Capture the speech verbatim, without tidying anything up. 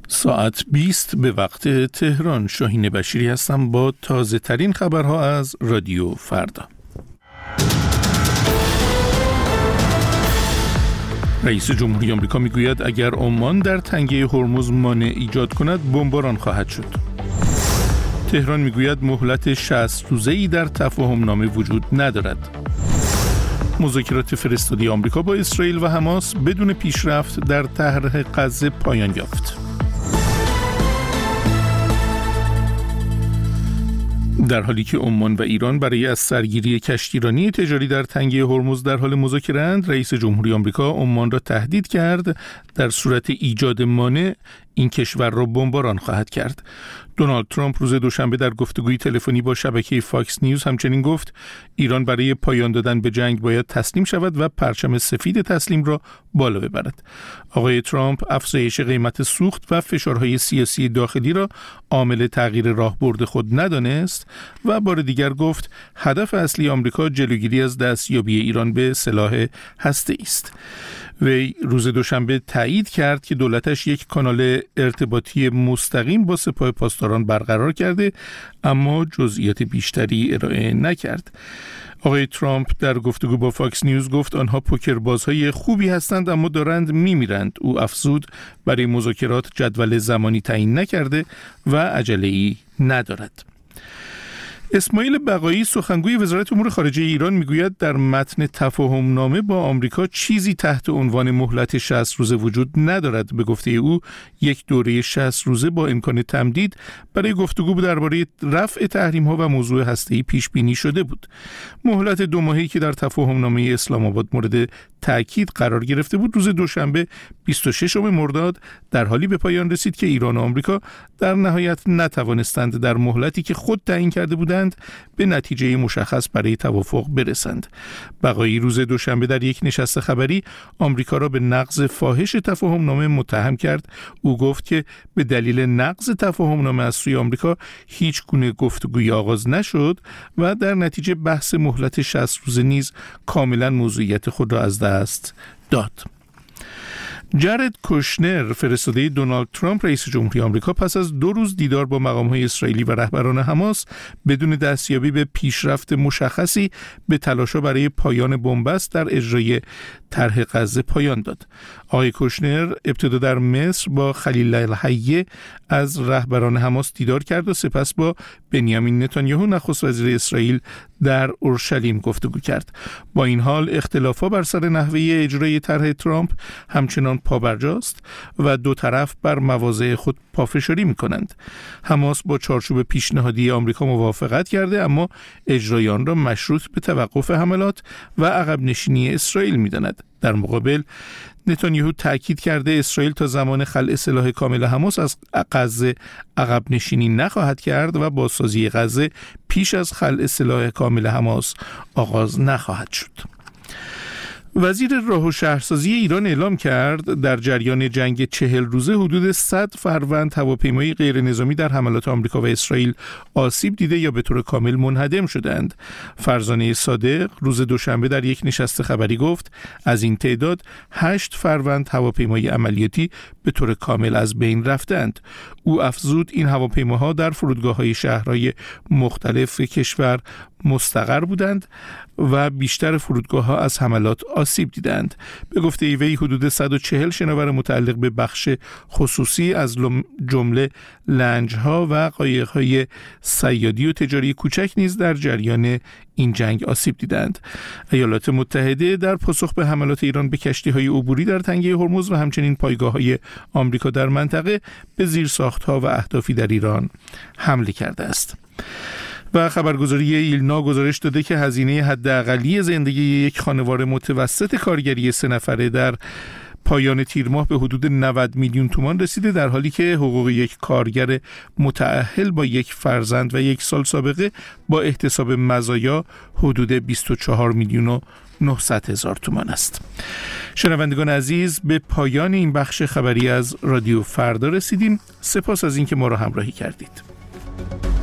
ساعت بیست به وقت تهران. شاهین بشیری هستم با تازه ترین خبرها از رادیو فردا. رئیس جمهوری آمریکا میگوید اگر عمان در تنگه هرمز مانع ایجاد کند بمباران خواهد شد. تهران میگوید مهلت شصت روزه‌ای در تفاهم نامه وجود ندارد. مذاکرات فرستادی آمریکا با اسرائیل و حماس بدون پیشرفت در طرح غزه پایان یافت. در حالی که عمان و ایران برای از سرگیری کشتیرانی تجاری در تنگه هرمز در حال مذاکره‌اند، رئیس جمهوری آمریکا عمان را تهدید کرد در صورت ایجاد مانع این کشور را بمباران خواهد کرد. دونالد ترامپ روز دوشنبه در گفتگوی تلفنی با شبکه فاکس نیوز همچنین گفت ایران برای پایان دادن به جنگ باید تسلیم شود و پرچم سفید تسلیم را بالا ببرد. آقای ترامپ افزایش قیمت سوخت و فشارهای سیاسی داخلی را عامل تغییر راهبرد خود ندانست و بار دیگر گفت هدف اصلی آمریکا جلوگیری از دستیابی ایران به سلاح هسته‌ای است. وی روز دوشنبه تایید کرد که دولتش یک کانال ارتباطی مستقیم با سپاه پاسداران برقرار کرده اما جزئیات بیشتری ارائه نکرد. آقای ترامپ در گفتگو با فاکس نیوز گفت آنها پوکربازهای خوبی هستند اما دارند میمیرند. او افزود برای مذاکرات جدول زمانی تعیین نکرده و عجله‌ای ندارد. اسماعیل بقایی سخنگوی وزارت امور خارجه ایران میگوید در متن تفاهم نامه با آمریکا چیزی تحت عنوان مهلت شصت روزه وجود ندارد. به گفته او یک دوره شصت روزه با امکان تمدید برای گفتگو درباره رفع تحریم ها و موضوع هسته‌ای پیش بینی شده بود. مهلت دو ماهه‌ای که در تفاهم نامه اسلام آباد مورد تأکید قرار گرفته بود روز دوشنبه بیست و ششم مرداد در حالی به پایان رسید که ایران و آمریکا در نهایت نتوانستند در مهلتی که خود تعیین کرده بودند به نتیجه مشخص برای توافق برسند. بقایی روز دوشنبه در یک نشست خبری آمریکا را به نقض فاحش تفاهم نامه متهم کرد. او گفت که به دلیل نقض تفاهم نامه از سوی آمریکا هیچ گونه گفتگوی آغاز نشد و در نتیجه بحث مهلت شصت روزه نیز کاملا موضوعیت خود را از دست داد. جارد کوشنر فرستاده دونالد ترامپ رئیس جمهوری آمریکا پس از دو روز دیدار با مقام‌های اسرائیلی و رهبران حماس بدون دستیابی به پیشرفت مشخصی به تلاش‌ها برای پایان بنبست در اجرای طرح غزه پایان داد. آقای کوشنر ابتدا در مصر با خلیل الحیه از رهبران حماس دیدار کرد و سپس با بنیامین نتانیاهو نخست وزیر اسرائیل در اورشلیم گفتگو کرد. با این حال اختلافات بر سر نحوه اجرای طرح ترامپ همچنان پابرجاست و دو طرف بر مواضع خود پافشاری می‌کنند. حماس با چارچوب پیشنهادی آمریکا موافقت کرده اما اجرای آن را مشروط به توقف حملات و عقب نشینی اسرائیل می‌داند. در مقابل نتانیاهو تأکید کرده اسرائیل تا زمان خلع سلاح کامل حماس از غزه عقب نشینی نخواهد کرد و بازسازی غزه پیش از خلع سلاح کامل حماس آغاز نخواهد شد. وزیر راه و شهرسازی ایران اعلام کرد در جریان جنگ چهل روزه حدود صد فروند هواپیمای غیر نظامی در حملات آمریکا و اسرائیل آسیب دیده یا به طور کامل منهدم شدند. فرزانه صادق روز دوشنبه در یک نشست خبری گفت از این تعداد هشت فروند هواپیمای عملیاتی به طور کامل از بین رفتند. او افزود این هواپیماها در فرودگاه‌های شهرهای مختلف کشور مستقر بودند و بیشتر فرودگاه‌ها از حملات آسیب دیدند. به گفته وی حدود صد و چهل شناور متعلق به بخش خصوصی از جمله لنج‌ها و قایق‌های صیادی و تجاری کوچک نیز در جریان این جنگ آسیب دیدند. ایالات متحده در پاسخ به حملات ایران به کشتی‌های عبوری در تنگه هرمز و همچنین پایگاه‌های آمریکا در منطقه به زیرساخت‌ها و اهدافی در ایران حمله کرده است. و خبرگزاری ایلنا گزارش داده که هزینه حداقلی زندگی یک خانواده متوسط کارگری سه نفره در پایان تیر ماه به حدود نود میلیون تومان رسیده، در حالی که حقوق یک کارگر متأهل با یک فرزند و یک سال سابقه با احتساب مزایا حدود بیست و چهار میلیون و نهصد هزار تومان است. شنوندگان عزیز، به پایان این بخش خبری از رادیو فردا رسیدیم. سپاس از اینکه ما را همراهی کردید.